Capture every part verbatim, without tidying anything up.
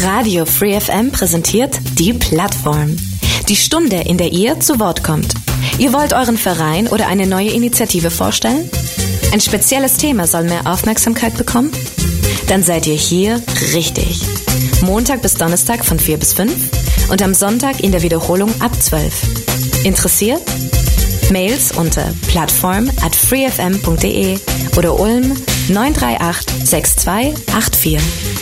Radio Free F M präsentiert die Plattform. Die Stunde, in der ihr zu Wort kommt. Ihr wollt euren Verein oder eine neue Initiative vorstellen? Ein spezielles Thema soll mehr Aufmerksamkeit bekommen? Dann seid ihr hier richtig. Montag bis Donnerstag von vier bis fünf und am Sonntag in der Wiederholung ab zwölf. Interessiert? Mails unter plattform at freefm punkt de oder Ulm neun drei acht sechs zwei acht vier.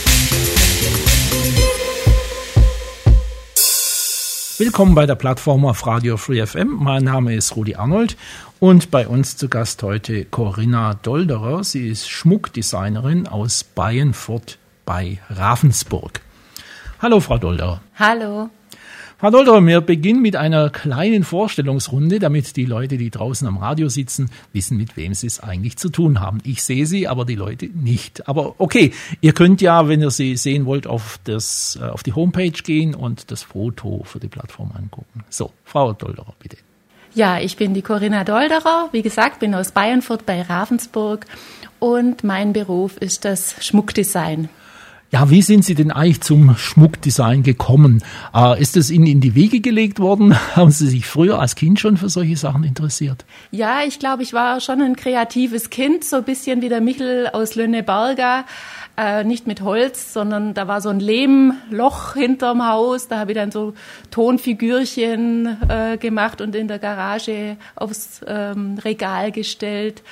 Willkommen bei der Plattform auf Radio Free F M. Mein Name ist Rudi Arnold und bei uns zu Gast heute Corinna Dolderer. Sie ist Schmuckdesignerin aus Bayenfurt bei Ravensburg. Hallo, Frau Dolderer. Hallo. Frau Dolderer, wir beginnen mit einer kleinen Vorstellungsrunde, damit die Leute, die draußen am Radio sitzen, wissen, mit wem sie es eigentlich zu tun haben. Ich sehe sie, aber die Leute nicht. Aber okay, ihr könnt ja, wenn ihr sie sehen wollt, auf, das, auf die Homepage gehen und das Foto für die Plattform angucken. So, Frau Dolderer, bitte. Ja, ich bin die Corinna Dolderer. Wie gesagt, bin aus Bayenfurt bei Ravensburg und mein Beruf ist das Schmuckdesign. Ja, wie sind Sie denn eigentlich zum Schmuckdesign gekommen? Äh, ist es Ihnen in die Wiege gelegt worden? Haben Sie sich früher als Kind schon für solche Sachen interessiert? Ja, ich glaube, ich war schon ein kreatives Kind, so ein bisschen wie der Michel aus Lönneberger. Äh, nicht mit Holz, sondern da war so ein Lehmloch hinterm Haus. Da habe ich dann so Tonfigürchen äh, gemacht und in der Garage aufs ähm, Regal gestellt.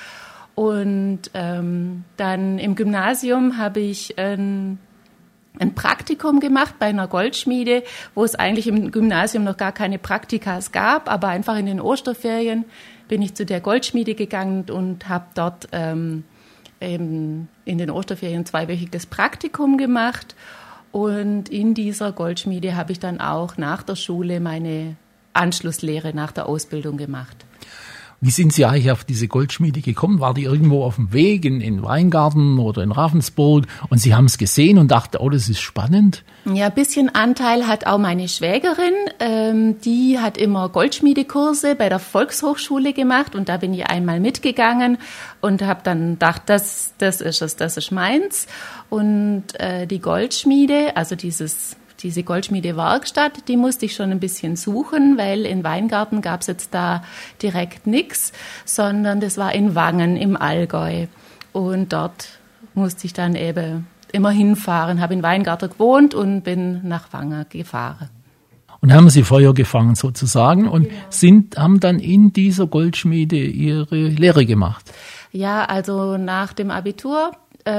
Und ähm, dann im Gymnasium habe ich ein ein Praktikum gemacht bei einer Goldschmiede, wo es eigentlich im Gymnasium noch gar keine Praktikas gab, aber einfach in den Osterferien bin ich zu der Goldschmiede gegangen und habe dort ähm, eben in den Osterferien zweiwöchiges Praktikum gemacht. Und in dieser Goldschmiede habe ich dann auch nach der Schule meine Anschlusslehre nach der Ausbildung gemacht. Wie sind Sie eigentlich auf diese Goldschmiede gekommen? War die irgendwo auf dem Weg in, in Weingarten oder in Ravensburg und Sie haben es gesehen und dachten, oh, das ist spannend? Ja, ein bisschen Anteil hat auch meine Schwägerin. Ähm, die hat immer Goldschmiedekurse bei der Volkshochschule gemacht und da bin ich einmal mitgegangen und habe dann gedacht, das, das ist es, das ist meins. Und äh, die Goldschmiede, also dieses Diese Goldschmiede-Werkstatt, die musste ich schon ein bisschen suchen, weil in Weingarten gab es jetzt da direkt nichts, sondern das war in Wangen im Allgäu. Und dort musste ich dann eben immer hinfahren, habe in Weingarten gewohnt und bin nach Wangen gefahren. Und haben Sie Feuer gefangen sozusagen und genau. sind, haben dann in dieser Goldschmiede Ihre Lehre gemacht? Ja, also nach dem Abitur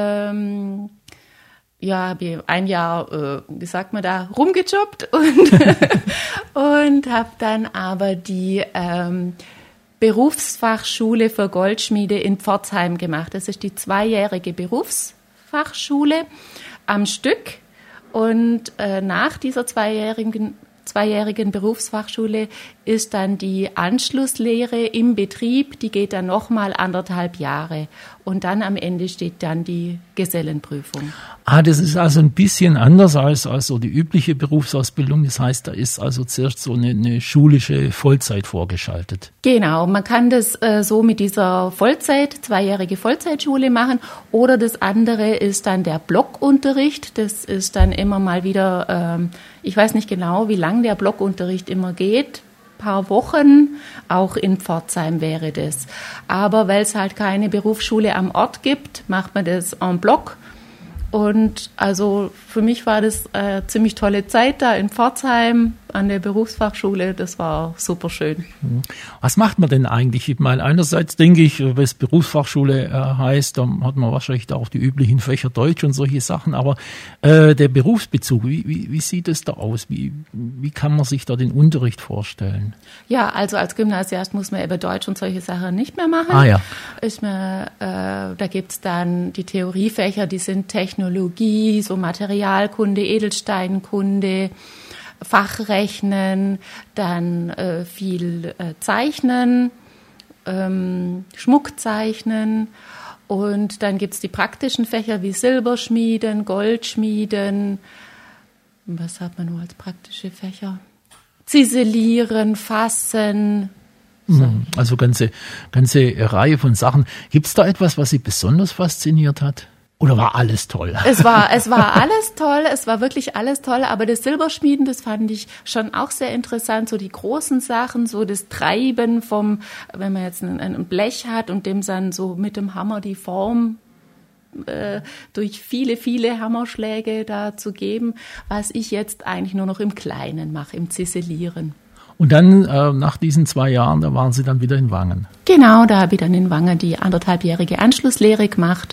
ähm, Ja, habe ich ein Jahr, äh, wie sagt man da, rumgejobbt und, und habe dann aber die ähm, Berufsfachschule für Goldschmiede in Pforzheim gemacht. Das ist die zweijährige Berufsfachschule am Stück. Und äh, nach dieser zweijährigen, zweijährigen Berufsfachschule ist dann die Anschlusslehre im Betrieb, die geht dann nochmal anderthalb Jahre. Und dann am Ende steht dann die Gesellenprüfung. Ah, das ist also ein bisschen anders als, als so die übliche Berufsausbildung. Das heißt, da ist also zuerst so eine, eine schulische Vollzeit vorgeschaltet. Genau, man kann das äh, so mit dieser Vollzeit, zweijährige Vollzeitschule machen. Oder das andere ist dann der Blockunterricht. Das ist dann immer mal wieder, ähm, ich weiß nicht genau, wie lang der Blockunterricht immer geht. Paar Wochen, auch in Pforzheim wäre das. Aber weil es halt keine Berufsschule am Ort gibt, macht man das en bloc. Und also für mich war das eine ziemlich tolle Zeit da in Pforzheim an der Berufsfachschule. Das war super schön. Was macht man denn eigentlich? Ich meine, einerseits denke ich, wenn es Berufsfachschule äh, heißt, dann hat man wahrscheinlich da auch die üblichen Fächer Deutsch und solche Sachen. Aber äh, der Berufsbezug, wie, wie, wie sieht es da aus? Wie, wie kann man sich da den Unterricht vorstellen? Ja, also als Gymnasiast muss man eben Deutsch und solche Sachen nicht mehr machen. Ah ja. Ist man, äh, da gibt's dann die Theoriefächer, die sind Technologie, so Materialkunde, Edelsteinkunde, Fachrechnen, dann äh, viel äh, Zeichnen, ähm, Schmuckzeichnen und dann gibt's die praktischen Fächer wie Silberschmieden, Goldschmieden. Was hat man nur als praktische Fächer? Ziselieren, Fassen. So. Also ganze ganze Reihe von Sachen. Gibt's da etwas, was Sie besonders fasziniert hat? Oder war alles toll? Es war, es war alles toll, es war wirklich alles toll, aber das Silberschmieden, das fand ich schon auch sehr interessant, so die großen Sachen, so das Treiben vom, wenn man jetzt ein, ein Blech hat und dem dann so mit dem Hammer die Form äh, durch viele, viele Hammerschläge da zu geben, was ich jetzt eigentlich nur noch im Kleinen mache, im Ziselieren. Und dann, äh, nach diesen zwei Jahren, da waren Sie dann wieder in Wangen? Genau, da habe ich dann in Wangen die anderthalbjährige Anschlusslehre gemacht.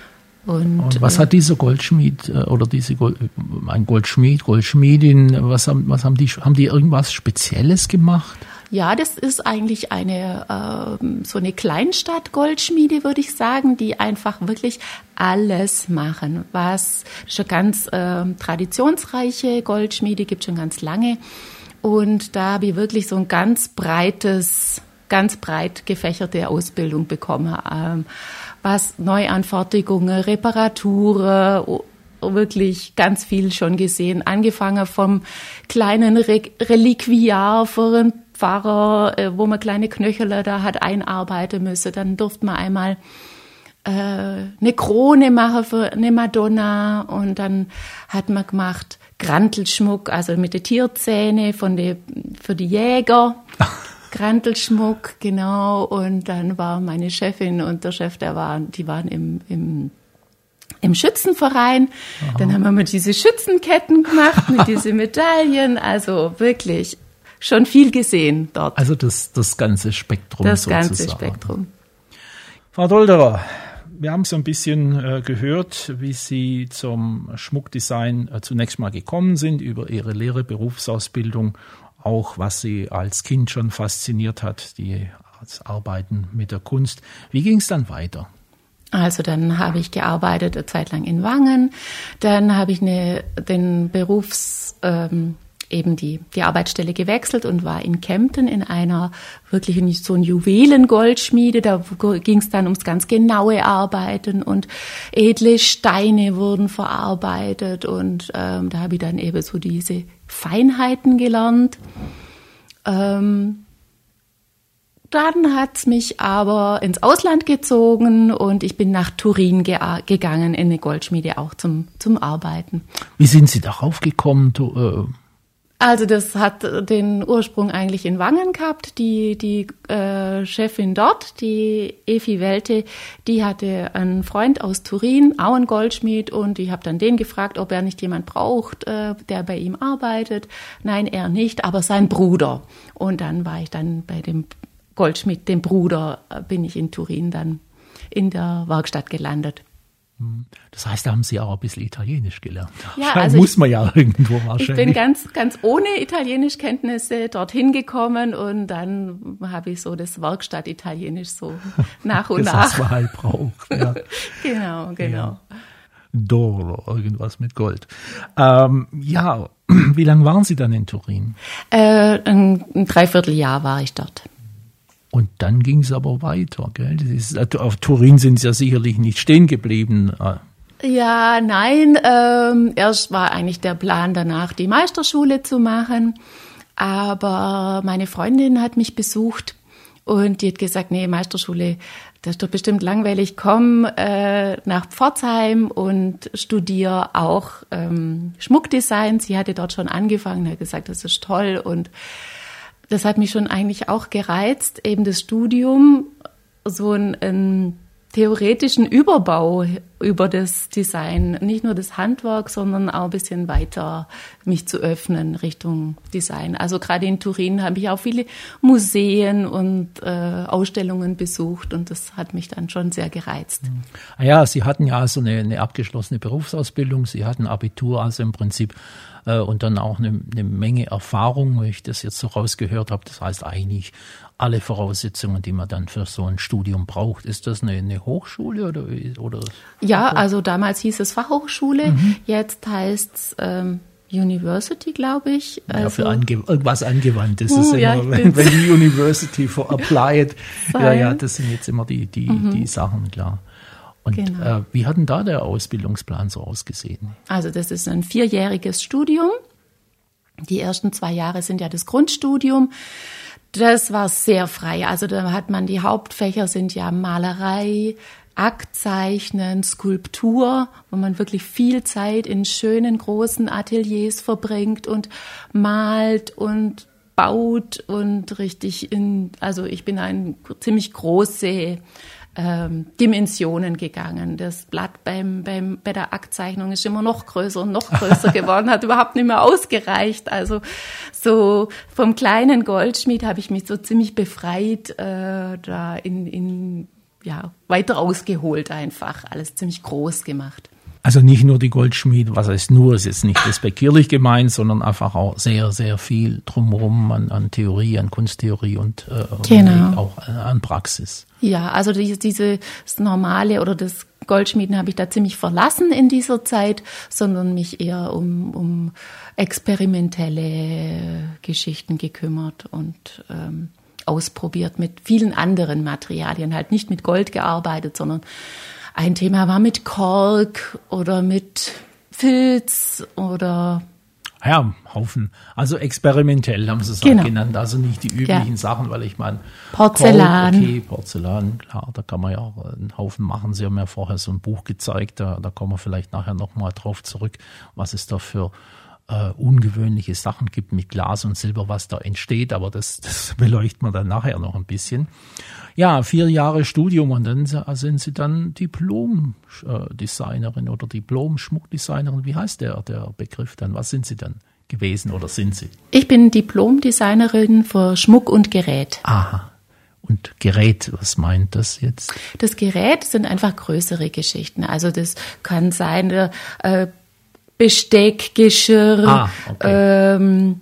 Und, und was hat dieser Goldschmied äh, oder diese Gold, ein Goldschmied, Goldschmiedin, was haben, was haben die, haben die irgendwas Spezielles gemacht? Ja, das ist eigentlich eine äh, so eine Kleinstadt-Goldschmiede, würde ich sagen, die einfach wirklich alles machen. Was schon ganz äh, traditionsreiche Goldschmiede gibt schon ganz lange. Und da habe ich wirklich so ein ganz breites, ganz breit gefächerte Ausbildung bekommen. Ähm, was Neuanfertigungen, Reparaturen, wirklich ganz viel schon gesehen. Angefangen vom kleinen Re- Reliquiar für einen Pfarrer, wo man kleine Knöchel da hat einarbeiten müssen. Dann durfte man einmal äh, eine Krone machen für eine Madonna und dann hat man gemacht Grantelschmuck, also mit den Tierzähnen von die, für die Jäger. Grantelschmuck, genau. Und dann war meine Chefin und der Chef, der waren, die waren im, im, im Schützenverein. Aha. Dann haben wir mit diese Schützenketten gemacht, mit diesen Medaillen. Also wirklich schon viel gesehen dort. Also das, das ganze Spektrum das sozusagen. Das ganze Spektrum. Frau Dolderer, wir haben so ein bisschen äh, gehört, wie Sie zum Schmuckdesign äh, zunächst mal gekommen sind, über Ihre Lehre, Berufsausbildung, auch was Sie als Kind schon fasziniert hat, die das Arbeiten mit der Kunst. Wie ging es dann weiter? Also dann habe ich gearbeitet eine Zeit lang in Wangen, dann habe ich eine, den Berufs, ähm, eben die, die Arbeitsstelle gewechselt und war in Kempten in einer wirklich nicht so ein Juwelengoldschmiede. Da ging es dann ums ganz genaue Arbeiten und edle Steine wurden verarbeitet und ähm, da habe ich dann eben so diese Feinheiten gelernt. Ähm, dann hat es mich aber ins Ausland gezogen und ich bin nach Turin ge- gegangen, in eine Goldschmiede auch zum, zum Arbeiten. Wie sind Sie darauf gekommen? Du, äh Also das hat den Ursprung eigentlich in Wangen gehabt. Die, die äh, Chefin dort, die Evi Welte, die hatte einen Freund aus Turin, auch einen Goldschmied, und ich habe dann den gefragt, ob er nicht jemand braucht, äh, der bei ihm arbeitet. Nein, er nicht, aber sein Bruder. Und dann war ich dann bei dem Goldschmied, dem Bruder, äh, bin ich in Turin dann in der Werkstatt gelandet. Das heißt, da haben Sie auch ein bisschen Italienisch gelernt. Ja, also muss ich, man ja irgendwo wahrscheinlich. Ich bin ganz, ganz ohne Italienischkenntnisse dorthin gekommen und dann habe ich so das Werkstatt-Italienisch so nach und das, nach. Das, was man halt braucht. Ja. Genau, genau. Ja. D'oro, irgendwas mit Gold. Ähm, ja, wie lange waren Sie dann in Turin? Äh, ein, ein Dreivierteljahr war ich dort. Und dann ging es aber weiter, gell? Das ist, auf Turin sind Sie ja sicherlich nicht stehen geblieben. Ja, nein. Ähm, erst war eigentlich der Plan, danach die Meisterschule zu machen. Aber meine Freundin hat mich besucht und die hat gesagt, nee, Meisterschule, das ist doch bestimmt langweilig. Komm äh, nach Pforzheim und studiere auch ähm, Schmuckdesign. Sie hatte dort schon angefangen, hat gesagt, das ist toll, und das hat mich schon eigentlich auch gereizt, eben das Studium, so einen, einen theoretischen Überbau über das Design, nicht nur das Handwerk, sondern auch ein bisschen weiter mich zu öffnen Richtung Design. Also gerade in Turin habe ich auch viele Museen und äh, Ausstellungen besucht und das hat mich dann schon sehr gereizt. Ja, Sie hatten ja also eine, eine abgeschlossene Berufsausbildung, Sie hatten Abitur, also im Prinzip äh, und dann auch eine, eine Menge Erfahrung, wenn ich das jetzt so rausgehört habe. Das heißt eigentlich alle Voraussetzungen, die man dann für so ein Studium braucht. Ist das eine, eine Hochschule oder? oder ja, also damals hieß es Fachhochschule, mhm. Jetzt heißt es ähm, University, glaube ich. Also, ja, für ange- irgendwas Angewandtes. Uh, Das ist ja, immer, wenn, wenn die University for Applied, ja, ja, das sind jetzt immer die, die, mhm. die Sachen, klar. Und genau. äh, wie hat denn da der Ausbildungsplan so ausgesehen? Also das ist ein vierjähriges Studium. Die ersten zwei Jahre sind ja das Grundstudium. Das war sehr frei. Also da hat man, die Hauptfächer sind ja Malerei, Aktzeichnen, Skulptur, wo man wirklich viel Zeit in schönen großen Ateliers verbringt und malt und baut und richtig in, also ich bin in ziemlich große ähm, Dimensionen gegangen. Das Blatt beim, beim, bei der Aktzeichnung ist immer noch größer und noch größer geworden, hat überhaupt nicht mehr ausgereicht. Also so vom kleinen Goldschmied habe ich mich so ziemlich befreit, äh, da in, in ja, weiter ausgeholt einfach, alles ziemlich groß gemacht. Also nicht nur die Goldschmied, was heißt nur, es ist nicht respektierlich gemeint, sondern einfach auch sehr, sehr viel drumherum an, an Theorie, an Kunsttheorie und äh, genau. auch an Praxis. Ja, also diese, dieses Normale oder das Goldschmieden habe ich da ziemlich verlassen in dieser Zeit, sondern mich eher um, um experimentelle Geschichten gekümmert und ähm, ausprobiert mit vielen anderen Materialien, halt nicht mit Gold gearbeitet, sondern ein Thema war mit Kork oder mit Filz oder... Ja, Haufen. Also experimentell haben sie es genau. auch genannt. Also nicht die üblichen ja. Sachen, weil ich meine... Porzellan. Kork, okay, Porzellan, klar, da kann man ja auch einen Haufen machen. Sie haben ja vorher so ein Buch gezeigt, da, da kommen wir vielleicht nachher nochmal drauf zurück, was es da für äh, ungewöhnliche Sachen gibt mit Glas und Silber, was da entsteht. Aber das, das beleuchten wir dann nachher noch ein bisschen. Ja, vier Jahre Studium und dann sind Sie dann Diplom-Designerin oder Diplom-Schmuckdesignerin. Wie heißt der, der Begriff dann? Was sind Sie dann gewesen oder sind Sie? Ich bin Diplom-Designerin für Schmuck und Gerät. Aha. Und Gerät, was meint das jetzt? Das Gerät sind einfach größere Geschichten. Also das kann sein äh, Besteck, Geschirr, ah, okay. ähm,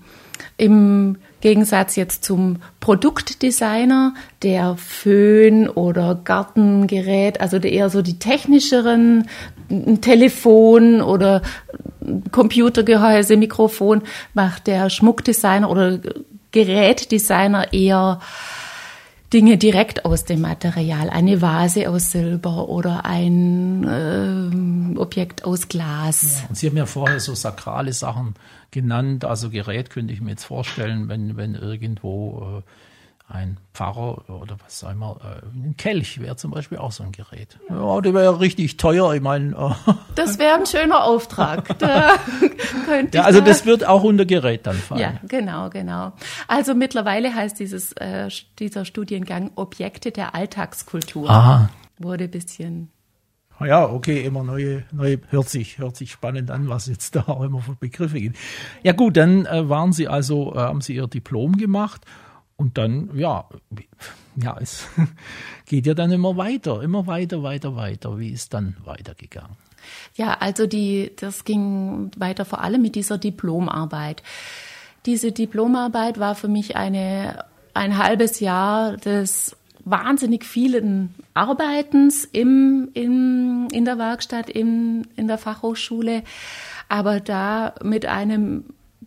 im Gegensatz jetzt zum Produktdesigner, der Föhn oder Gartengerät, also der eher so die technischeren, ein Telefon oder Computergehäuse, Mikrofon, macht der Schmuckdesigner oder Gerätdesigner eher Dinge direkt aus dem Material, eine Vase aus Silber oder ein äh, Objekt aus Glas. Ja, und Sie haben ja vorher so sakrale Sachen genannt, also Gerät könnte ich mir jetzt vorstellen, wenn, wenn irgendwo äh, ein Pfarrer oder was auch immer, äh, ein Kelch wäre zum Beispiel auch so ein Gerät. Ja, der wäre ja richtig teuer, ich meine. Äh. Das wäre ein schöner Auftrag. Da könnte ja, also das wird auch unter Gerät dann fallen. Ja, genau, genau. Also mittlerweile heißt dieses, äh, dieser Studiengang Objekte der Alltagskultur. Aha. Wurde ein bisschen... Ja, okay, immer neue, neue, hört sich, hört sich spannend an, was jetzt da auch immer für Begriffe gibt. Ja gut, dann äh, waren Sie also, äh, haben Sie Ihr Diplom gemacht. Und dann, ja, ja, es geht ja dann immer weiter, immer weiter, weiter, weiter. Wie ist dann weitergegangen? Ja, also die, das ging weiter vor allem mit dieser Diplomarbeit. Diese Diplomarbeit war für mich eine, ein halbes Jahr des wahnsinnig vielen Arbeitens im, im, in der Werkstatt, im, in der Fachhochschule, aber da mit einem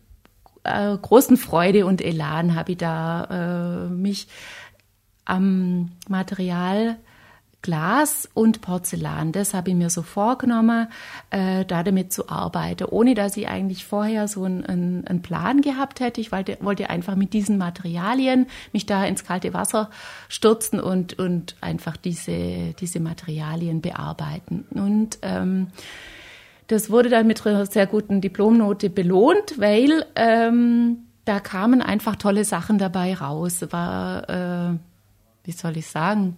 Äh, großen Freude und Elan habe ich da äh, mich am Material Glas und Porzellan, das habe ich mir so vorgenommen, äh, da damit zu arbeiten, ohne dass ich eigentlich vorher so einen, einen, einen Plan gehabt hätte. Ich wollte, wollte einfach mit diesen Materialien mich da ins kalte Wasser stürzen und, und einfach diese, diese Materialien bearbeiten. Und ähm, das wurde dann mit einer sehr guten Diplomnote belohnt, weil ähm, da kamen einfach tolle Sachen dabei raus. War, äh, wie soll ich sagen,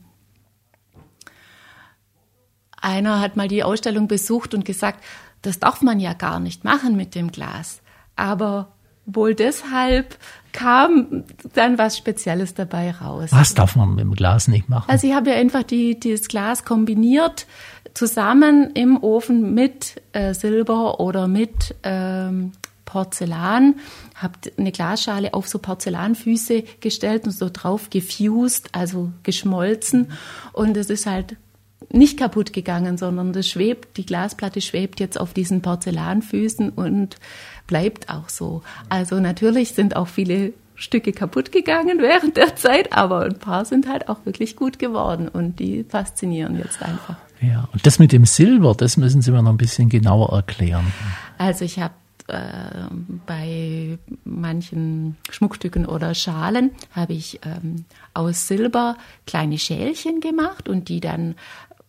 einer hat mal die Ausstellung besucht und gesagt, das darf man ja gar nicht machen mit dem Glas. Aber wohl deshalb kam dann was Spezielles dabei raus. Was darf man mit dem Glas nicht machen? Also ich habe ja einfach die, das Glas kombiniert, zusammen im Ofen mit äh, Silber oder mit ähm, Porzellan, habe eine Glasschale auf so Porzellanfüße gestellt und so drauf gefused, also geschmolzen. Und es ist halt nicht kaputt gegangen, sondern das schwebt, die Glasplatte schwebt jetzt auf diesen Porzellanfüßen und bleibt auch so. Also natürlich sind auch viele Stücke kaputt gegangen während der Zeit, aber ein paar sind halt auch wirklich gut geworden und die faszinieren jetzt einfach. Ja, und das mit dem Silber, das müssen Sie mir noch ein bisschen genauer erklären. Also ich habe äh, bei manchen Schmuckstücken oder Schalen habe ich ähm, aus Silber kleine Schälchen gemacht und die dann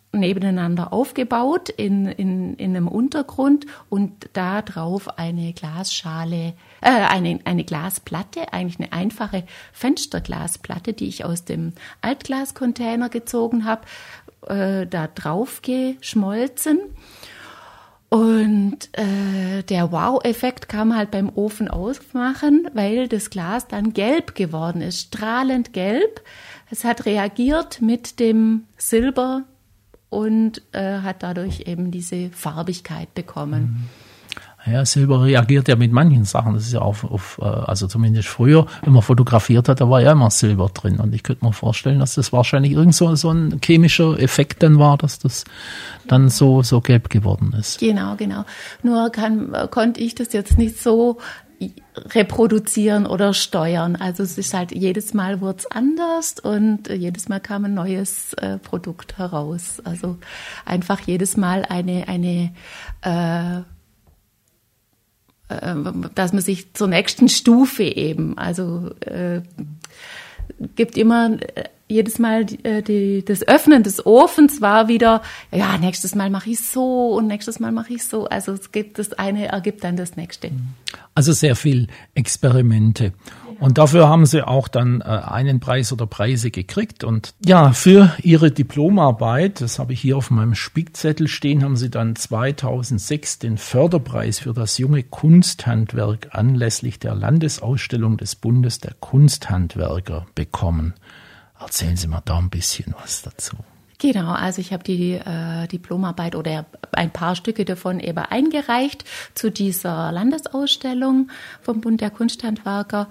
nebeneinander aufgebaut in, in, in einem Untergrund und da drauf eine Glasschale, äh, eine, eine Glasplatte, eigentlich eine einfache Fensterglasplatte, die ich aus dem Altglascontainer gezogen habe, äh, da drauf geschmolzen. Und äh, der Wow-Effekt kam halt beim Ofen aufmachen, weil das Glas dann gelb geworden ist, strahlend gelb. Es hat reagiert mit dem Silber und äh, hat dadurch eben diese Farbigkeit bekommen. Ja, Silber reagiert ja mit manchen Sachen. Das ist ja auf, auf also zumindest früher, wenn man fotografiert hat, da war ja immer Silber drin. Und ich könnte mir vorstellen, dass das wahrscheinlich irgend so, so ein chemischer Effekt dann war, dass das dann so, so gelb geworden ist. Genau, genau. Nur kann, konnte ich das jetzt nicht so reproduzieren oder steuern. Also es ist halt, jedes Mal wurde es anders und jedes Mal kam ein neues äh, Produkt heraus. Also einfach jedes Mal eine, eine äh, äh, dass man sich zur nächsten Stufe eben, also äh, gibt immer äh, jedes Mal die, äh, die, das Öffnen des Ofens war wieder, ja, nächstes Mal mache ich so und nächstes Mal mache ich so. Also es gibt das eine, ergibt dann das nächste. Also sehr viel Experimente. Und dafür haben Sie auch dann äh, einen Preis oder Preise gekriegt. Und ja, für Ihre Diplomarbeit, das habe ich hier auf meinem Spickzettel stehen, haben Sie dann zweitausendsechs den Förderpreis für das junge Kunsthandwerk anlässlich der Landesausstellung des Bundes der Kunsthandwerker bekommen. Erzählen Sie mal da ein bisschen was dazu. Genau, also ich habe die äh, Diplomarbeit oder ein paar Stücke davon eben eingereicht zu dieser Landesausstellung vom Bund der Kunsthandwerker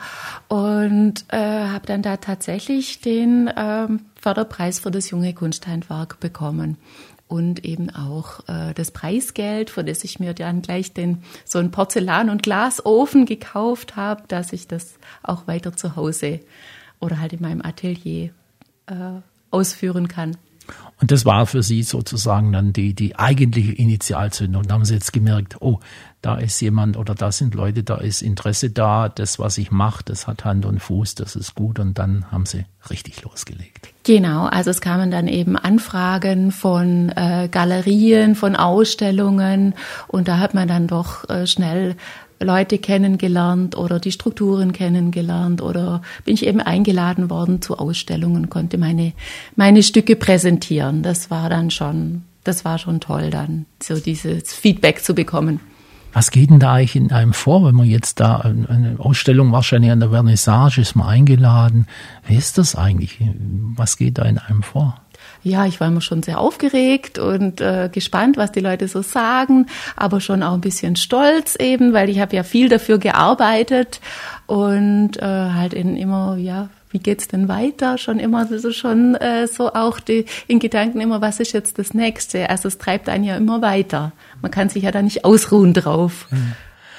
und äh, habe dann da tatsächlich den äh, Förderpreis für das junge Kunsthandwerk bekommen. Und eben auch äh, das Preisgeld, für das ich mir dann gleich den so einen Porzellan- und Glasofen gekauft habe, dass ich das auch weiter zu Hause oder halt in meinem Atelier äh, ausführen kann. Und das war für Sie sozusagen dann die, die eigentliche Initialzündung. Da haben Sie jetzt gemerkt, oh, da ist jemand oder da sind Leute, da ist Interesse da, das, was ich mache, das hat Hand und Fuß, das ist gut. Und dann haben Sie richtig losgelegt. Genau, also es kamen dann eben Anfragen von äh, Galerien, von Ausstellungen und da hat man dann doch äh, schnell Leute kennengelernt oder die Strukturen kennengelernt oder bin ich eben eingeladen worden zu Ausstellungen, konnte meine meine Stücke präsentieren. Das war dann schon, das war schon toll, dann so dieses Feedback zu bekommen. Was geht denn da eigentlich in einem vor, wenn man jetzt da eine Ausstellung, wahrscheinlich an der Vernissage, ist man eingeladen? Wie ist das eigentlich? Was geht da in einem vor? Ja, ich war immer schon sehr aufgeregt und äh, gespannt, was die Leute so sagen, aber schon auch ein bisschen stolz eben, weil ich habe ja viel dafür gearbeitet und äh, halt in immer, ja, wie geht's denn weiter? Schon immer so schon äh, so auch die, in Gedanken immer, was ist jetzt das Nächste? Also es treibt einen ja immer weiter. Man kann sich ja da nicht ausruhen drauf. Mhm.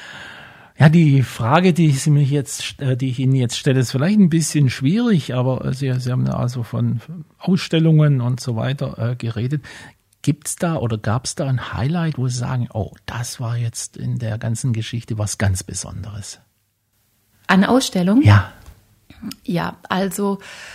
Ja, die Frage, die Sie mich jetzt, die ich Ihnen jetzt stelle, ist vielleicht ein bisschen schwierig, aber Sie, Sie haben also von Ausstellungen und so weiter äh, geredet. Gibt's da oder gab's da ein Highlight, wo Sie sagen, oh, das war jetzt in der ganzen Geschichte was ganz Besonderes? An Ausstellung? Ja. Ja, also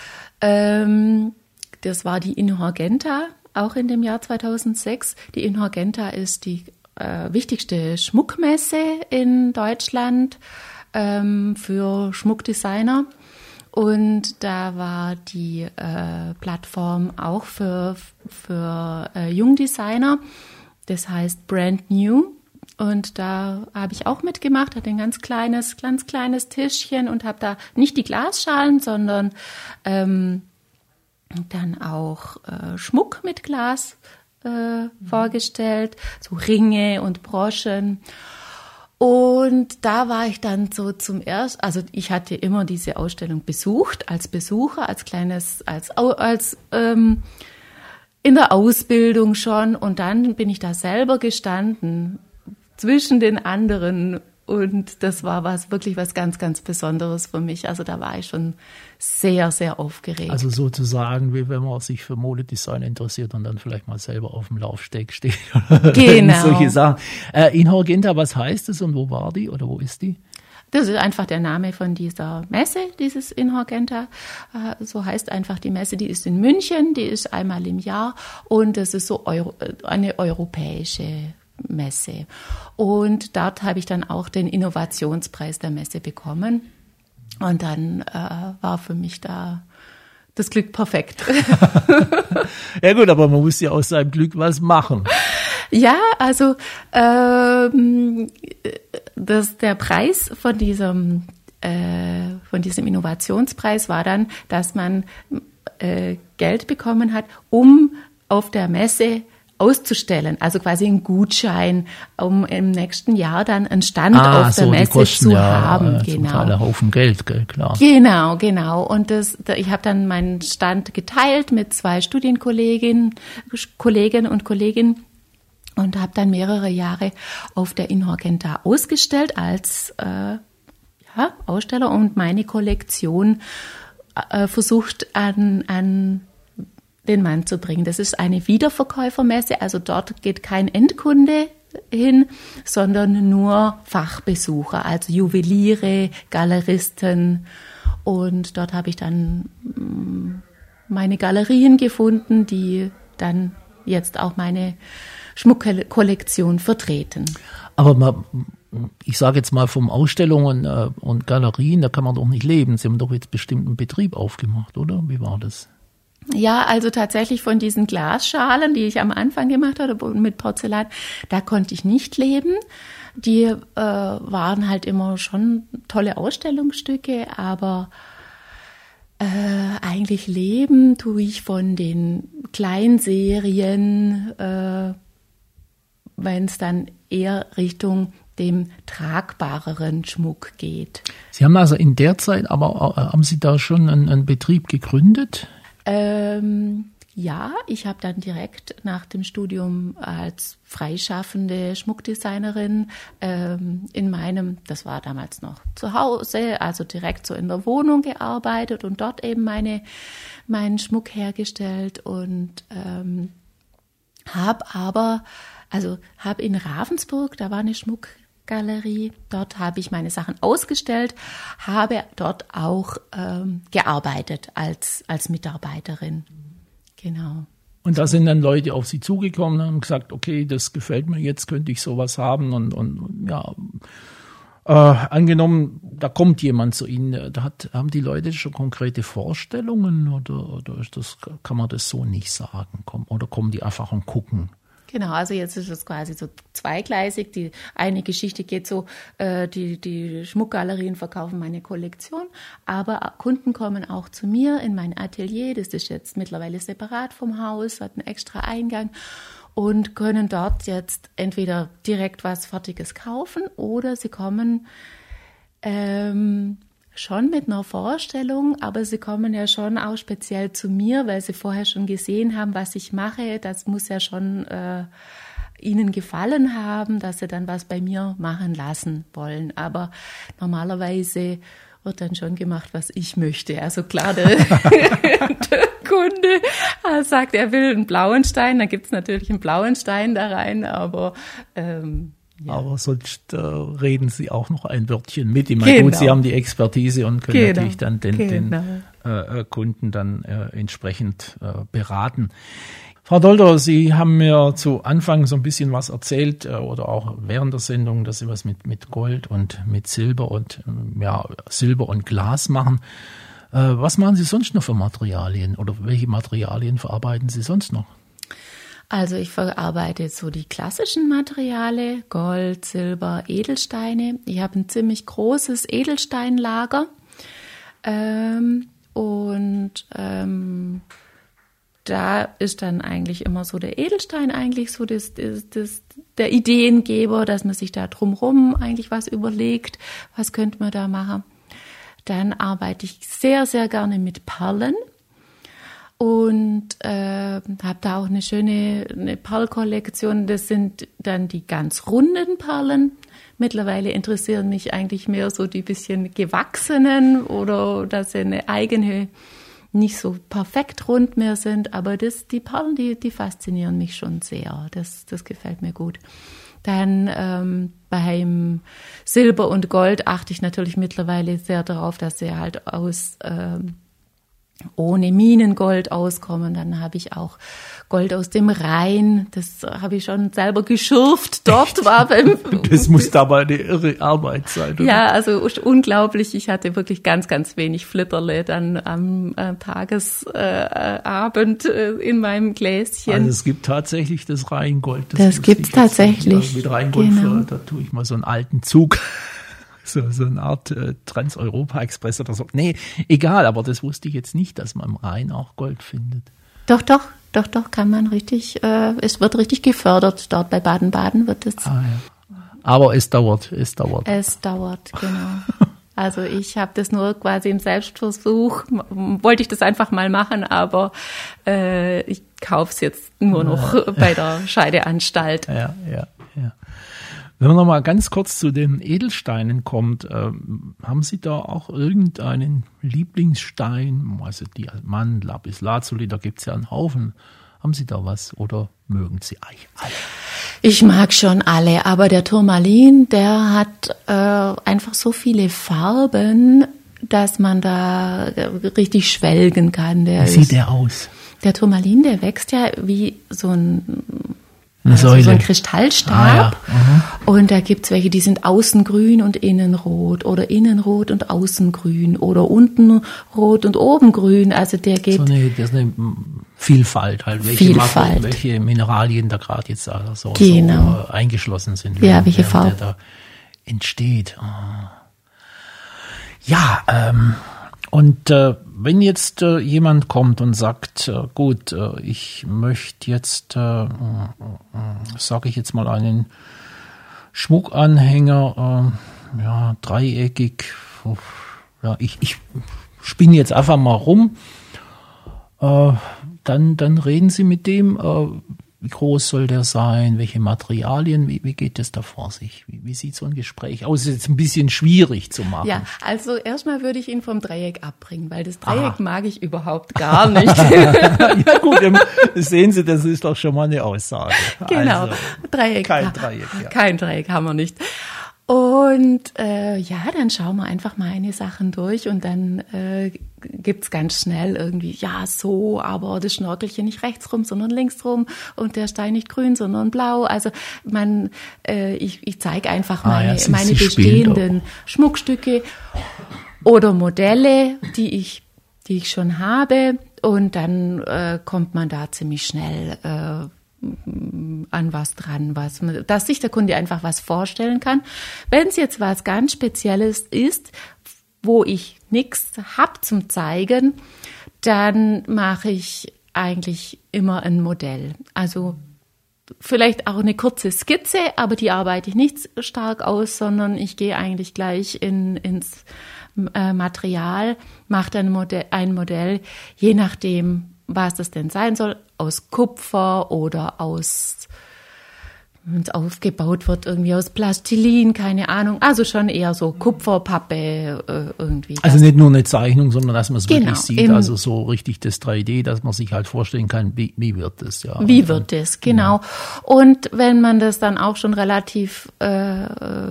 ähm, das war die Inhorgenta, auch in dem Jahr zweitausendsechs. Die Inhorgenta ist die Äh, wichtigste Schmuckmesse in Deutschland ähm, für Schmuckdesigner. Und da war die äh, Plattform auch für, für äh, Jungdesigner. Das heißt Brand New. Und da habe ich auch mitgemacht, hatte ein ganz kleines, ganz kleines Tischchen und habe da nicht die Glasschalen, sondern ähm, dann auch äh, Schmuck mit Glas Äh, vorgestellt, so Ringe und Broschen. Und da war ich dann so zum ersten, also ich hatte immer diese Ausstellung besucht, als Besucher, als kleines, als, als ähm, in der Ausbildung schon. Und dann bin ich da selber gestanden, zwischen den anderen. Und das war was wirklich was ganz, ganz Besonderes für mich. Also da war ich schon sehr, sehr aufgeregt. Also sozusagen, wie wenn man sich für Modedesign interessiert und dann vielleicht mal selber auf dem Laufsteg steht. Genau. Solche Sachen. Äh, Inhorgenta, was heißt es und wo war die oder wo ist die? Das ist einfach der Name von dieser Messe, dieses Inhorgenta. So heißt einfach die Messe. Die ist in München, die ist einmal im Jahr und das ist so Euro, eine europäische Messe. Und dort habe ich dann auch den Innovationspreis der Messe bekommen. Und dann äh, war für mich da das Glück perfekt. Ja gut, aber man muss ja aus seinem Glück was machen. Ja, also ähm, das, der Preis von diesem, äh, von diesem Innovationspreis war dann, dass man äh, Geld bekommen hat, um auf der Messe auszustellen, also quasi ein Gutschein, um im nächsten Jahr dann einen Stand ah, auf der so, Messe Kosten, zu ja, haben. Äh, genau. Zum Teil ein Haufen Geld, gell, klar. Genau, genau. Und das, ich habe dann meinen Stand geteilt mit zwei Studienkolleginnen, Kollegen und Kolleginnen und habe dann mehrere Jahre auf der Inhorgenta ausgestellt als äh, ja, Aussteller und meine Kollektion äh, versucht an, an den Mann zu bringen. Das ist eine Wiederverkäufermesse, also dort geht kein Endkunde hin, sondern nur Fachbesucher, also Juweliere, Galeristen. Und dort habe ich dann meine Galerien gefunden, die dann jetzt auch meine Schmuckkollektion vertreten. Aber man, ich sage jetzt mal vom Ausstellungen äh, und Galerien, da kann man doch nicht leben. Sie haben doch jetzt bestimmt einen Betrieb aufgemacht, oder? Wie war das? Ja, also tatsächlich von diesen Glasschalen, die ich am Anfang gemacht habe mit Porzellan, da konnte ich nicht leben. Die äh, waren halt immer schon tolle Ausstellungsstücke, aber äh, eigentlich leben tue ich von den Kleinserien, äh, wenn es dann eher Richtung dem tragbareren Schmuck geht. Sie haben also in der Zeit, aber äh, haben Sie da schon einen, einen Betrieb gegründet? Ähm, ja, ich habe dann direkt nach dem Studium als freischaffende Schmuckdesignerin ähm, in meinem, das war damals noch zu Hause, also direkt so in der Wohnung gearbeitet und dort eben meine, meinen Schmuck hergestellt und ähm, habe aber, also habe in Ravensburg, da war eine Schmuckgalerie, dort habe ich meine Sachen ausgestellt, habe dort auch ähm, gearbeitet als, als Mitarbeiterin. Genau. Und da sind dann Leute auf Sie zugekommen und haben gesagt, okay, das gefällt mir, jetzt könnte ich sowas haben und, und ja, äh, angenommen, da kommt jemand zu Ihnen, da hat, haben die Leute schon konkrete Vorstellungen oder, oder ist das, kann man das so nicht sagen? Oder kommen die einfach und gucken? Genau, also jetzt ist es quasi so zweigleisig. Die eine Geschichte geht so, äh, die, die Schmuckgalerien verkaufen meine Kollektion, aber Kunden kommen auch zu mir in mein Atelier. Das ist jetzt mittlerweile separat vom Haus, hat einen extra Eingang und können dort jetzt entweder direkt was Fertiges kaufen oder sie kommen ähm, schon mit einer Vorstellung, aber sie kommen ja schon auch speziell zu mir, weil sie vorher schon gesehen haben, was ich mache. Das muss ja schon äh, ihnen gefallen haben, dass sie dann was bei mir machen lassen wollen. Aber normalerweise wird dann schon gemacht, was ich möchte. Also klar, der, der Kunde sagt, er will einen blauen Stein, dann gibt's natürlich einen blauen Stein da rein, aber ähm, ja. Aber sonst äh, reden Sie auch noch ein Wörtchen mit. Ich meine, genau. gut, Sie haben die Expertise und können genau. natürlich dann den, genau. den äh, Kunden dann äh, entsprechend äh, beraten. Frau Dolder, Sie haben mir zu Anfang so ein bisschen was erzählt äh, oder auch während der Sendung, dass Sie was mit, mit Gold und mit Silber und äh, ja, Silber und Glas machen. Äh, was machen Sie sonst noch für Materialien oder welche Materialien verarbeiten Sie sonst noch? Also ich verarbeite so die klassischen Materialien, Gold, Silber, Edelsteine. Ich habe ein ziemlich großes Edelsteinlager ähm, und ähm, da ist dann eigentlich immer so der Edelstein eigentlich so das, das, das, der Ideengeber, dass man sich da drumherum eigentlich was überlegt, was könnte man da machen. Dann arbeite ich sehr, sehr gerne mit Perlen. Und äh, habe da auch eine schöne eine Perlkollektion. Das sind dann die ganz runden Perlen. Mittlerweile interessieren mich eigentlich mehr so die bisschen gewachsenen oder dass sie eine eigene, nicht so perfekt rund mehr sind. Aber das, die Perlen, die, die faszinieren mich schon sehr. Das, das gefällt mir gut. Dann ähm, beim Silber und Gold achte ich natürlich mittlerweile sehr darauf, dass sie halt aus ähm, ohne Minengold auskommen. Dann habe ich auch Gold aus dem Rhein. Das habe ich schon selber geschürft. Dort war beim Das muss aber eine irre Arbeit sein, oder? Ja, also unglaublich. Ich hatte wirklich ganz, ganz wenig Flitterle dann am äh, Tagesabend äh, äh, in meinem Gläschen. Also es gibt tatsächlich das Rheingold. Das, das gibt's tatsächlich. Mit Rheingold, genau. Da tue ich mal so einen alten Zug. So, so eine Art äh, Trans-Europa-Express oder so. Nee, egal, aber das wusste ich jetzt nicht, dass man im Rhein auch Gold findet. Doch, doch, doch, doch, kann man richtig, äh, es wird richtig gefördert. Dort bei Baden-Baden wird es. Ah, ja. Aber es dauert, es dauert. Es dauert, genau. Also ich habe das nur quasi im Selbstversuch, wollte ich das einfach mal machen, aber äh, ich kaufe es jetzt nur noch ja. bei der Scheideanstalt. Ja, ja, ja. Wenn man noch mal ganz kurz zu den Edelsteinen kommt, ähm, haben Sie da auch irgendeinen Lieblingsstein? Also Diamant, Lapis Lazuli, da gibt's ja einen Haufen. Haben Sie da was oder mögen Sie eigentlich alle? Ich mag schon alle, aber der Turmalin, der hat äh, einfach so viele Farben, dass man da richtig schwelgen kann. Der Wie sieht ist, der aus? Der Turmalin, der wächst ja wie so ein Also so ein Kristallstab. Ah, ja. mhm. Und da gibt's welche, die sind außen grün und innen rot oder innen rot und außen grün oder unten rot und oben grün. Also der geht. So eine, das ist eine Vielfalt halt, welche, Vielfalt. Marken, welche Mineralien da gerade jetzt da so, genau. so eingeschlossen sind. Ja, welche der, Farbe. Der da entsteht. Ja, ähm, und äh, wenn jetzt äh, jemand kommt und sagt, äh, gut, äh, ich möchte jetzt, äh, äh, sage ich jetzt mal, einen Schmuckanhänger, äh, ja, dreieckig, uh, ja, ich, ich spinne jetzt einfach mal rum, äh, dann, dann reden Sie mit dem, äh, wie groß soll der sein, welche Materialien, wie, wie geht das da vor sich? Wie, wie sieht so ein Gespräch aus? Ist jetzt ein bisschen schwierig zu machen. Ja, also erstmal würde ich ihn vom Dreieck abbringen, weil das Dreieck Aha. mag ich überhaupt gar nicht. Ja gut, sehen Sie, das ist doch schon mal eine Aussage. Genau, Also, Dreieck. kein Dreieck, ja. Kein Dreieck haben wir nicht. Und äh, ja, dann schauen wir einfach meine Sachen durch und dann äh, gibt's ganz schnell irgendwie, ja so, aber das Schnorkelchen nicht rechts rum, sondern links rum und der Stein nicht grün, sondern blau. Also man, äh, ich, ich zeige einfach Ah, meine, ja, Sie- meine Sie bestehenden Schmuckstücke oder Modelle, die ich, die ich schon habe und dann äh, kommt man da ziemlich schnell äh, an was dran, was, dass sich der Kunde einfach was vorstellen kann. Wenn es jetzt was ganz Spezielles ist, wo ich nichts hab zum Zeigen, dann mache ich eigentlich immer ein Modell. Also vielleicht auch eine kurze Skizze, aber die arbeite ich nicht stark aus, sondern ich gehe eigentlich gleich in, ins äh, Material, mache dann Modell, ein Modell, je nachdem, was das denn sein soll, aus Kupfer oder aus, wenn es aufgebaut wird, irgendwie aus Plastilin, keine Ahnung. Also schon eher so Kupferpappe äh, irgendwie. Also nicht nur eine Zeichnung, sondern dass man es Genau, wirklich sieht, im- also so richtig das drei D, dass man sich halt vorstellen kann, wie, wie wird das, ja. Wie Und wird es, genau. Und wenn man das dann auch schon relativ äh,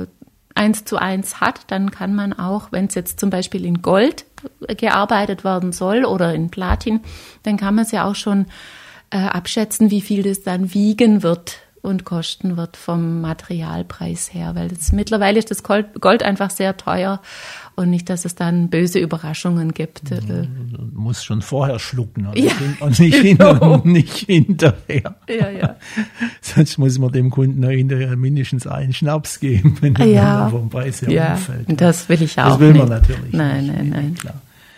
eins zu eins hat, dann kann man auch, wenn es jetzt zum Beispiel in Gold gearbeitet werden soll oder in Platin, dann kann man es ja auch schon äh, abschätzen, wie viel das dann wiegen wird und kosten wird vom Materialpreis her, weil das, mittlerweile ist das Gold, Gold einfach sehr teuer und nicht, dass es dann böse Überraschungen gibt. Äh, Man muss schon vorher schlucken und Ja, nicht, und nicht, hin, genau. und nicht hinterher. Ja, ja. Sonst muss man dem Kunden noch hinterher mindestens einen Schnaps geben, wenn er Ja, vom Preis her ja, umfällt. das will ich auch Das will man nicht. natürlich Nein, nicht. nein, nein. Klar.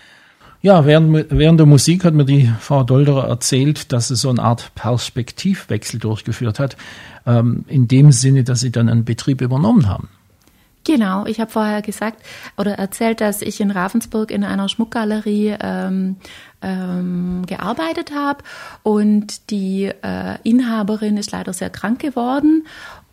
Ja, während, während der Musik hat mir die Frau Dolderer erzählt, dass sie so eine Art Perspektivwechsel durchgeführt hat, ähm, in dem Sinne, dass sie dann einen Betrieb übernommen haben. Genau, ich habe vorher gesagt oder erzählt, dass ich in Ravensburg in einer Schmuckgalerie ähm, ähm, gearbeitet habe und die äh, Inhaberin ist leider sehr krank geworden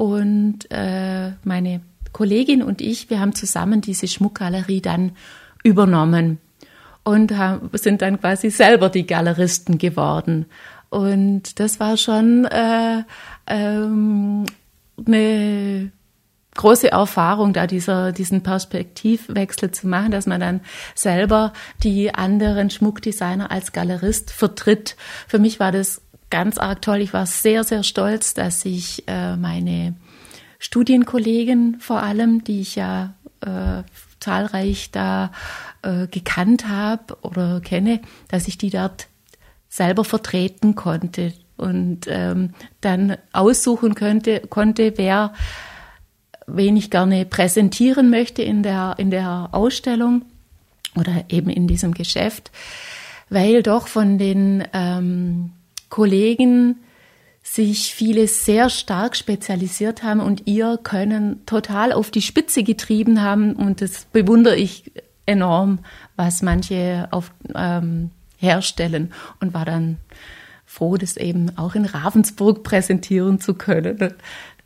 und äh, meine Kollegin und ich, wir haben zusammen diese Schmuckgalerie dann übernommen und haben, sind dann quasi selber die Galeristen geworden. Und das war schon äh, ähm, eine große Erfahrung, da dieser, diesen Perspektivwechsel zu machen, dass man dann selber die anderen Schmuckdesigner als Galerist vertritt. Für mich war das ganz arg toll. Ich war sehr, sehr stolz, dass ich äh, meine Studienkollegen vor allem, die ich ja äh, zahlreich da äh, gekannt habe oder kenne, dass ich die dort selber vertreten konnte und ähm, dann aussuchen könnte, konnte, wer wen ich gerne präsentieren möchte in der, in der Ausstellung oder eben in diesem Geschäft, weil doch von den ähm, Kollegen sich viele sehr stark spezialisiert haben und ihr Können total auf die Spitze getrieben haben, und das bewundere ich enorm, was manche auf, ähm, herstellen, und war dann froh, das eben auch in Ravensburg präsentieren zu können.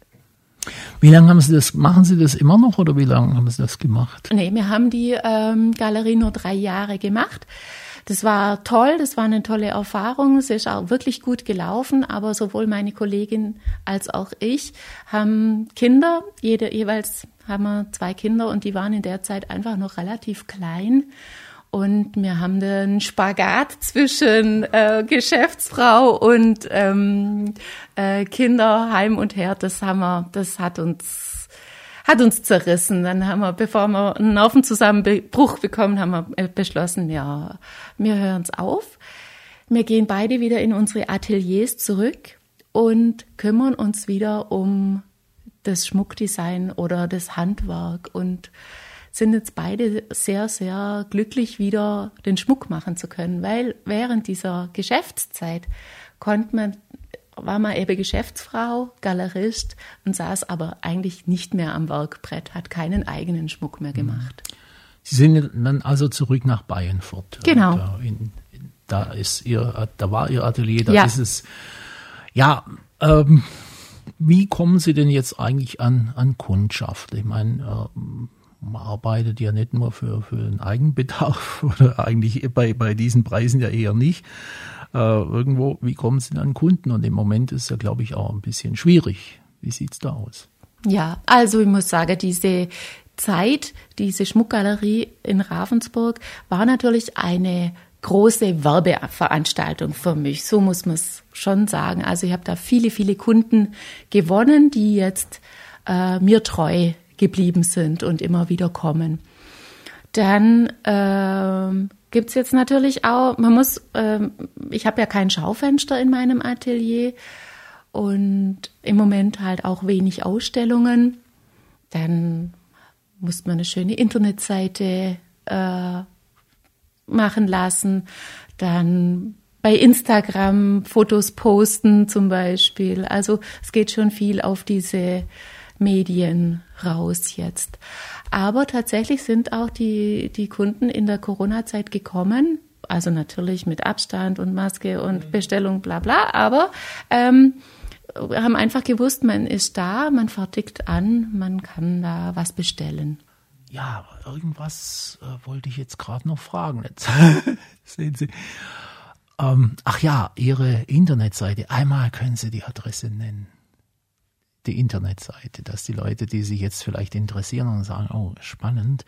Wie lange haben Sie das, machen Sie das immer noch oder wie lange haben Sie das gemacht? Nee, wir haben die ähm, Galerie nur drei Jahre gemacht. Das war toll, das war eine tolle Erfahrung, es ist auch wirklich gut gelaufen, aber sowohl meine Kollegin als auch ich haben Kinder, jede, jeweils haben wir zwei Kinder, und die waren in der Zeit einfach noch relativ klein. Und wir haben den Spagat zwischen äh, Geschäftsfrau und ähm, äh, Kinder, Heim und Herd, das haben wir, das hat uns, hat uns zerrissen. Dann haben wir, bevor wir einen Nervenzusammenbruch bekommen, haben wir beschlossen, ja, wir hören es auf. Wir gehen beide wieder in unsere Ateliers zurück und kümmern uns wieder um das Schmuckdesign oder das Handwerk und sind jetzt beide sehr, sehr glücklich, wieder den Schmuck machen zu können, weil während dieser Geschäftszeit konnte man, war man eben Geschäftsfrau, Galerist und saß aber eigentlich nicht mehr am Werkbrett, hat keinen eigenen Schmuck mehr gemacht. Sie sind dann also zurück nach Bayernfurt. Genau. Da, in, da ist ihr, da war Ihr Atelier, da ja. ist es. Ja, ähm, wie kommen Sie denn jetzt eigentlich an, an Kundschaft? Ich meine, ähm, man arbeitet ja nicht nur für, für den Eigenbedarf oder eigentlich bei, bei diesen Preisen ja eher nicht. Äh, irgendwo, wie kommen Sie an Kunden? Und im Moment ist ja, glaube ich, auch ein bisschen schwierig. Wie sieht's da aus? Ja, also ich muss sagen, diese Zeit, diese Schmuckgalerie in Ravensburg war natürlich eine große Werbeveranstaltung für mich. So muss man es schon sagen. Also ich habe da viele, viele Kunden gewonnen, die jetzt äh, mir treu geblieben sind und immer wieder kommen. Dann ähm, gibt es jetzt natürlich auch, man muss, ähm, ich habe ja kein Schaufenster in meinem Atelier und im Moment halt auch wenig Ausstellungen. Dann muss man eine schöne Internetseite äh, machen lassen, dann bei Instagram Fotos posten zum Beispiel. Also es geht schon viel auf diese Medien raus jetzt. Aber tatsächlich sind auch die, die Kunden in der Corona-Zeit gekommen, also natürlich mit Abstand und Maske und Bestellung, bla bla, aber ähm, haben einfach gewusst, man ist da, man fertigt an, man kann da was bestellen. Ja, irgendwas äh, wollte ich jetzt gerade noch fragen. Jetzt sehen Sie. Ähm, ach ja, Ihre Internetseite. Einmal können Sie die Adresse nennen. Die Internetseite, dass die Leute, die sich jetzt vielleicht interessieren und sagen, oh, spannend,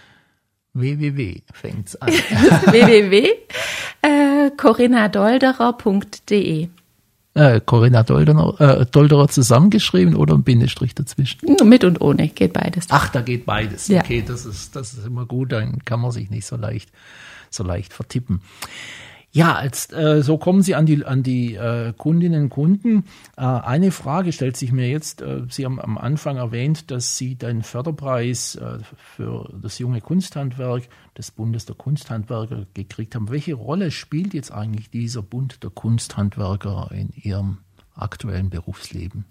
www fängt's an. www punkt corinna dolderer punkt de äh, Corinna Dolderer, äh, Dolderer zusammengeschrieben oder ein Bindestrich dazwischen? Mit und ohne, geht beides. Ach, da geht beides. Ja. Okay, das ist, das ist immer gut, dann kann man sich nicht so leicht, so leicht vertippen. Ja, jetzt, äh, so kommen Sie an die, an die äh, Kundinnen und Kunden. Äh, eine Frage stellt sich mir jetzt. Äh, Sie haben am Anfang erwähnt, dass Sie den Förderpreis äh, für das junge Kunsthandwerk des Bundes der Kunsthandwerker gekriegt haben. Welche Rolle spielt jetzt eigentlich dieser Bund der Kunsthandwerker in Ihrem aktuellen Berufsleben?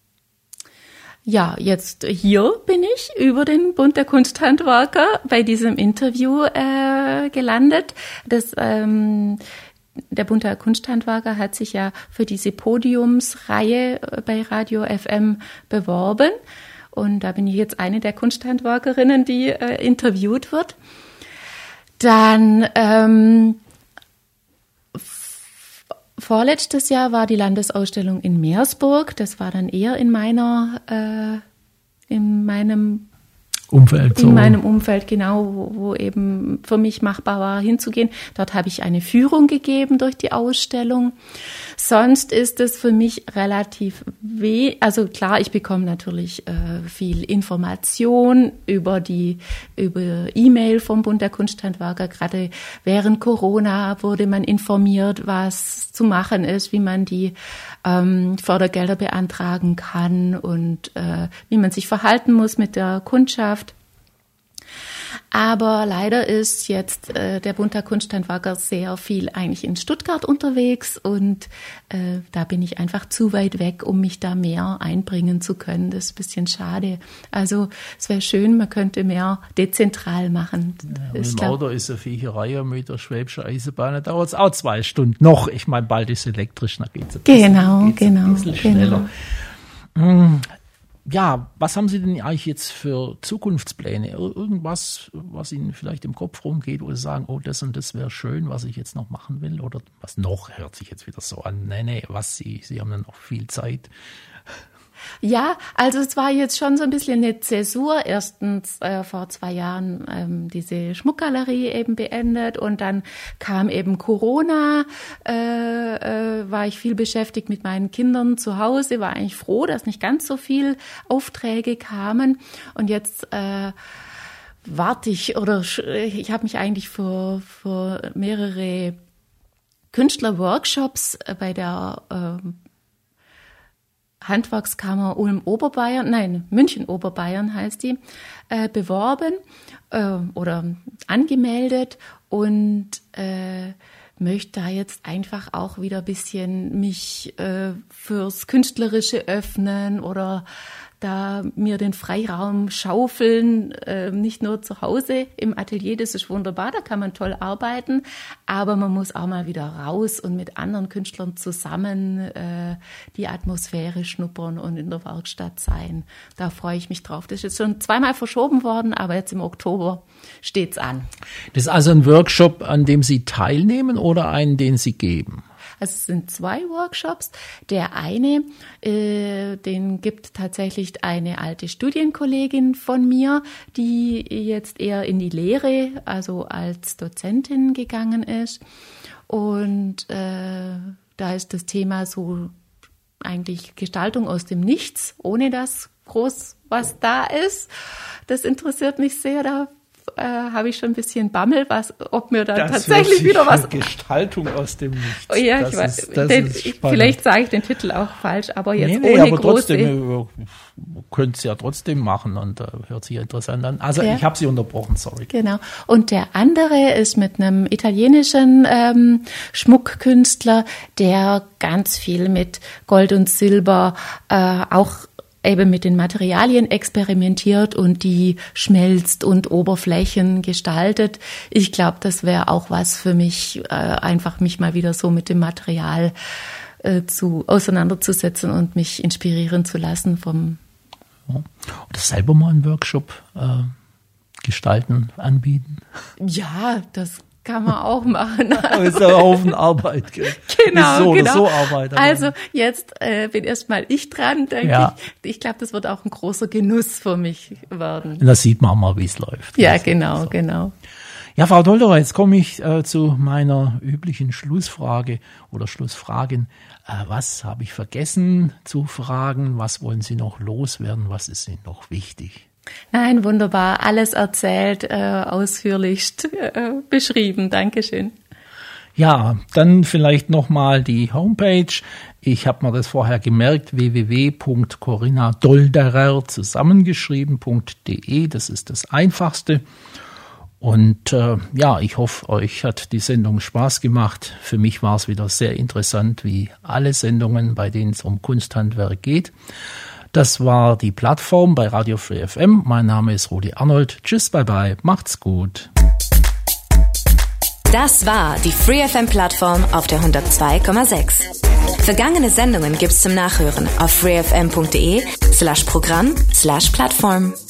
Ja, jetzt hier bin ich über den Bund der Kunsthandwerker bei diesem Interview äh, gelandet. Das, ähm, der Bund der Kunsthandwerker hat sich ja für diese Podiumsreihe bei Radio F M beworben. Und da bin ich jetzt eine der Kunsthandwerkerinnen, die äh, interviewt wird. Dann ähm, vorletztes Jahr war die Landesausstellung in Meersburg. Das war dann eher in meiner, äh, in meinem Umfeld. So. In meinem Umfeld, genau, wo, wo eben für mich machbar war, hinzugehen. Dort habe ich eine Führung gegeben durch die Ausstellung. Sonst ist es für mich relativ weh. Also klar, ich bekomme natürlich äh, viel Information über die über E-Mail vom Bund der Kunsthandwerker. Gerade während Corona wurde man informiert, was zu machen ist, wie man die ähm, Fördergelder beantragen kann und äh, wie man sich verhalten muss mit der Kundschaft. Aber leider ist jetzt äh, der Bund der Kunsthandwerker sehr viel eigentlich in Stuttgart unterwegs und äh, da bin ich einfach zu weit weg, um mich da mehr einbringen zu können. Das ist ein bisschen schade. Also es wäre schön, man könnte mehr dezentral machen. Ja, mit dem Auto ist eine Viecherei, mit der Schwäbischen Eisenbahn, da dauert es auch zwei Stunden noch. Ich meine, bald ist es elektrisch, dann geht es ein bisschen, genau, geht's genau, ein bisschen schneller. Genau. Ja, was haben Sie denn eigentlich jetzt für Zukunftspläne? Irgendwas, was Ihnen vielleicht im Kopf rumgeht, wo Sie sagen, oh, das und das wäre schön, was ich jetzt noch machen will? Oder was noch, hört sich jetzt wieder so an. Nee, nee, was Sie, Sie haben ja noch viel Zeit. Ja, also es war jetzt schon so ein bisschen eine Zäsur. Erstens äh, vor zwei Jahren ähm, diese Schmuckgalerie eben beendet und dann kam eben Corona, äh, äh, war ich viel beschäftigt mit meinen Kindern zu Hause, war eigentlich froh, dass nicht ganz so viel Aufträge kamen und jetzt äh, warte ich oder ich habe mich eigentlich für, für mehrere Künstlerworkshops bei der äh, Handwerkskammer Ulm-Oberbayern, nein, München-Oberbayern heißt die, äh, beworben äh, oder angemeldet und äh, möchte da jetzt einfach auch wieder ein bisschen mich äh, fürs Künstlerische öffnen oder da mir den Freiraum schaufeln, äh, nicht nur zu Hause im Atelier, das ist wunderbar, da kann man toll arbeiten, aber man muss auch mal wieder raus und mit anderen Künstlern zusammen äh, die Atmosphäre schnuppern und in der Werkstatt sein. Da freue ich mich drauf. Das ist jetzt schon zweimal verschoben worden, aber jetzt im Oktober steht's an. Das ist also ein Workshop, an dem Sie teilnehmen oder einen, den Sie geben? Also es sind zwei Workshops. Der eine, äh, den gibt tatsächlich eine alte Studienkollegin von mir, die jetzt eher in die Lehre, also als Dozentin gegangen ist. Und äh, da ist das Thema so eigentlich Gestaltung aus dem Nichts, ohne dass groß was da ist. Das interessiert mich sehr, da Äh, habe ich schon ein bisschen Bammel, was, ob mir da das tatsächlich wieder was. Gestaltung aus dem Nichts. Oh ja, das ich weiß. Ist, das den, ist vielleicht sage ich den Titel auch falsch, aber jetzt nee, nee, ohne aber große. Trotzdem, könnt es ja trotzdem machen und uh, hört sich ja interessant an. Also ja. Ich habe Sie unterbrochen, sorry. Genau. Und der andere ist mit einem italienischen ähm, Schmuckkünstler, der ganz viel mit Gold und Silber äh, auch eben mit den Materialien experimentiert und die schmelzt und Oberflächen gestaltet. Ich glaube, das wäre auch was für mich, äh, einfach mich mal wieder so mit dem Material äh, zu auseinanderzusetzen und mich inspirieren zu lassen vom. Ja. Oder selber mal einen Workshop äh, gestalten, anbieten. Ja, das kann man auch machen. Das ist ein Haufen Arbeit. Gell? Genau, ist so genau. Oder so Arbeit. Aber also jetzt äh, bin erstmal ich dran, denke ja. ich. Ich glaube, das wird auch ein großer Genuss für mich werden. Da sieht man mal, wie es läuft. Ja, also, genau, so. genau. Ja, Frau Dolderer, jetzt komme ich äh, zu meiner üblichen Schlussfrage oder Schlussfragen. Äh, was habe ich vergessen zu fragen? Was wollen Sie noch loswerden? Was ist Ihnen noch wichtig? Nein, wunderbar. Alles erzählt, äh, ausführlichst äh, beschrieben. Dankeschön. Ja, dann vielleicht nochmal die Homepage. Ich habe mir das vorher gemerkt, w w w punkt corinna dolderer zusammengeschrieben punkt d e. Das ist das Einfachste. Und äh, ja, ich hoffe, euch hat die Sendung Spaß gemacht. Für mich war es wieder sehr interessant, wie alle Sendungen, bei denen es um Kunsthandwerk geht. Das war die Plattform bei Radio Free F M. Mein Name ist Rudi Arnold. Tschüss, bye bye, macht's gut. Das war die Free F M-Plattform auf der hundertzwei Komma sechs. Vergangene Sendungen gibt's zum Nachhören auf freefm punkt de slash Programm slash Plattform.